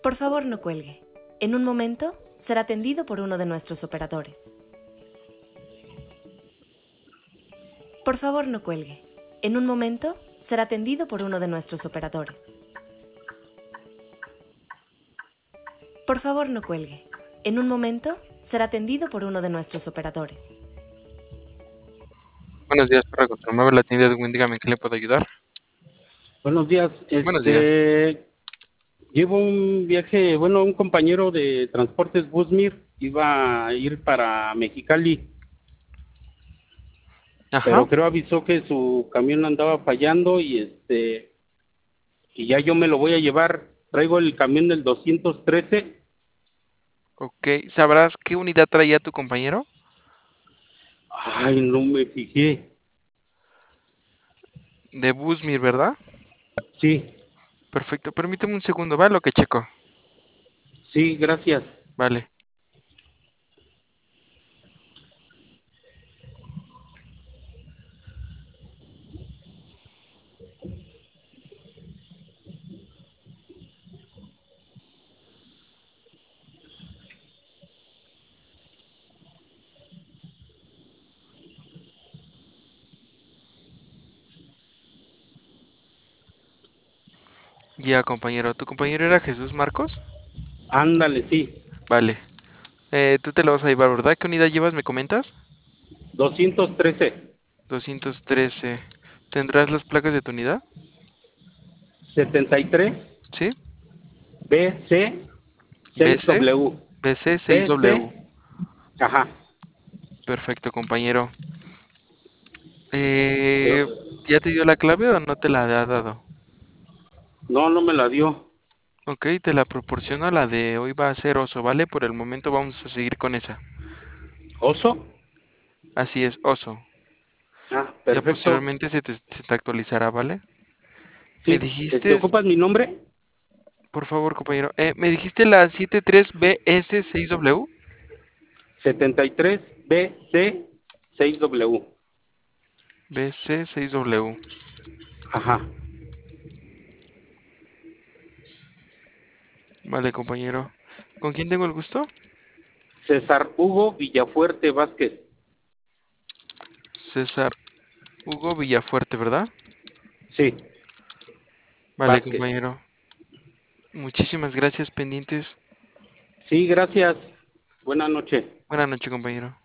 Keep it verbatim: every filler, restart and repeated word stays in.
Por favor, no cuelgue. En un momento será atendido por uno de nuestros operadores. Por favor, no cuelgue. En un momento será atendido por uno de nuestros operadores. Por favor, no cuelgue. En un momento será atendido por uno de nuestros operadores. Buenos días, para confirmar la tienda de Edwin, dígame en qué le puedo ayudar. Buenos días. Buenos días. Este, llevo un viaje, bueno, un compañero de Transportes Busmir iba a ir para Mexicali, Ajá. pero creo avisó que su camión andaba fallando y este, y ya yo me lo voy a llevar. Traigo el camión del doscientos trece. Ok, ¿sabrás qué unidad traía tu compañero? Ay, no me fijé. De Busmir, ¿verdad? Sí, Perfecto, permíteme un segundo, ¿vale? Lo que checo. sí, gracias. Vale. Ya, compañero. ¿Tu compañero era Jesús Marcos? Ándale, sí. Vale. Eh, tú te lo vas a llevar, ¿verdad? ¿Qué unidad llevas, me comentas? doscientos trece. doscientos trece. ¿Tendrás las placas de tu unidad? setenta y tres Sí. B C B C. seis W. B C seis W. B C, ajá. Perfecto, compañero. Eh, ¿ya te dio la clave o no te la ha dado? No, no me la dio. Ok, te la proporciono. La de hoy va a ser oso, ¿vale? Por el momento vamos a seguir con esa. ¿Oso? Así es, oso. Ah, Ya perfecto. posteriormente se te, se te actualizará, ¿vale? Me Sí, este, dijiste, ¿ocupas mi nombre? por favor, compañero, eh, me dijiste la setenta y tres B S seis W. setenta y tres B C seis W. B C seis W. Ajá. Vale, compañero. ¿Con quién tengo el gusto? César Hugo Villafuerte Vázquez. César Hugo Villafuerte, ¿verdad? Sí, Vale, Vázquez. compañero. Muchísimas gracias, pendientes. Sí, gracias. Buenas noches. Buenas noches, compañero.